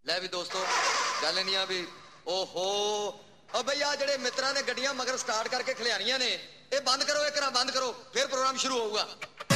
ਲੈ ਵੀ ਦੋਸਤੋ ਗੱਲ ਨਹੀਂ ਆ ਵੀ ਓਹੋ ਓ ਬਈ ਆ ਜਿਹੜੇ ਮਿੱਤਰਾਂ ਨੇ ਗੱਡੀਆਂ ਮਗਰ ਸਟਾਰਟ ਕਰਕੇ ਖਿਲਾਰੀਆਂ ਨੇ ਇਹ ਬੰਦ ਕਰੋ, ਇਹ ਘਰਾਂ ਬੰਦ ਕਰੋ, ਫਿਰ ਪ੍ਰੋਗਰਾਮ ਸ਼ੁਰੂ ਹੋਊਗਾ।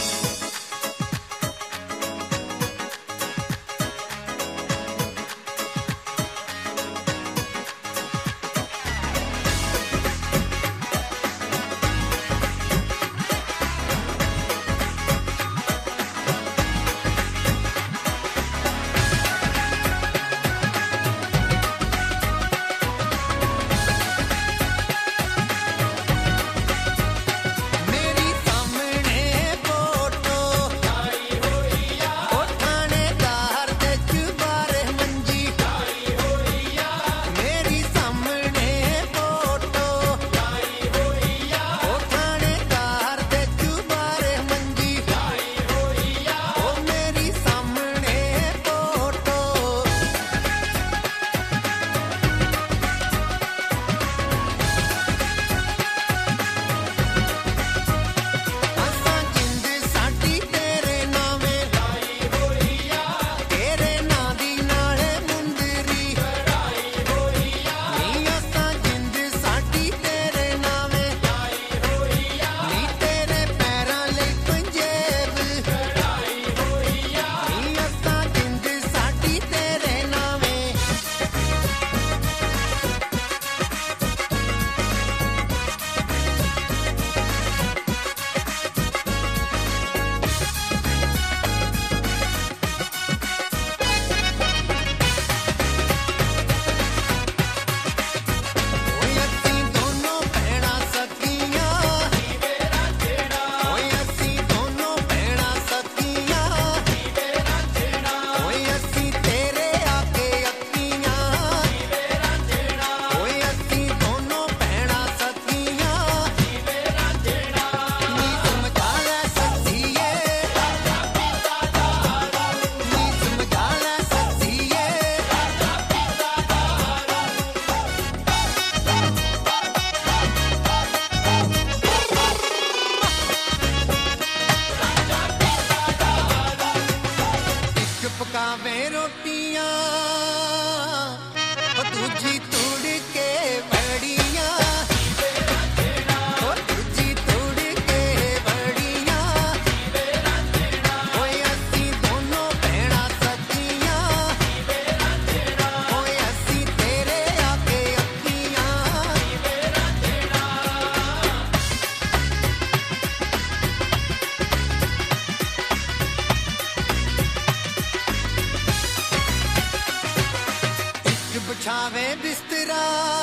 बिछावे बिस्तरा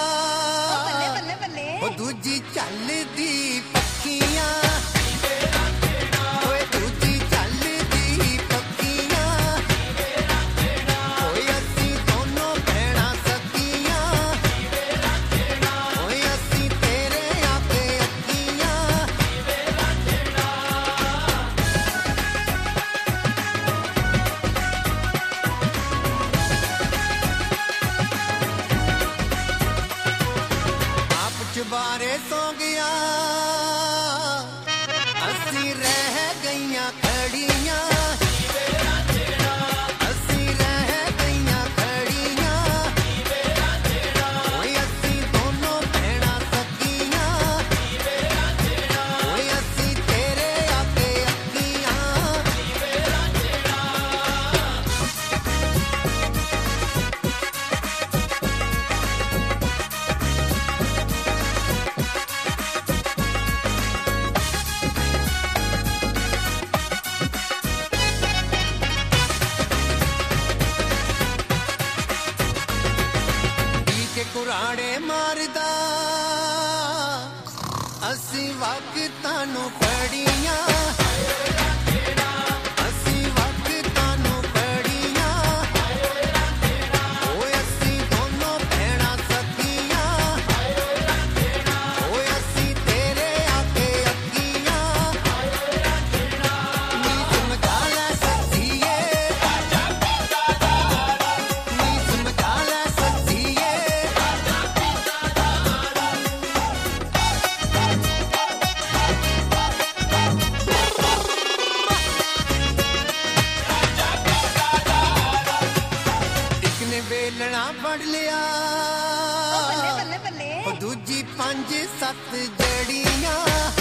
बल्ले बल्ले बल्ले ओ दूजी चलदी पक्कियां ओए दूजी चलदी पक्कियां ओए असी दोनों भैणा सखियां ओए असी तेरे आके अखियां बारे सो गया असी रह गईयां खड़ियां असी रह गईयां खड़ियां ओए असी दोनों भैणा सखियां ओए असी तेरे आके अखियां कुराड़े मारदा असी वक्तां नू पड़ियां असी वक्तां नू पड़ियां ओए असी दोनों भैणा सखियां ओए असी तेरे आके अखियां नी समझा लै सखिए नी समझा लै सखिए ਵੇਲਣਾ ਫੜ ਲਿਆ ਬੱਲੇ ਬੱਲੇ ਬੱਲੇ ਉਹ ਦੂਜੀ 5-7 ਜੜੀਆਂ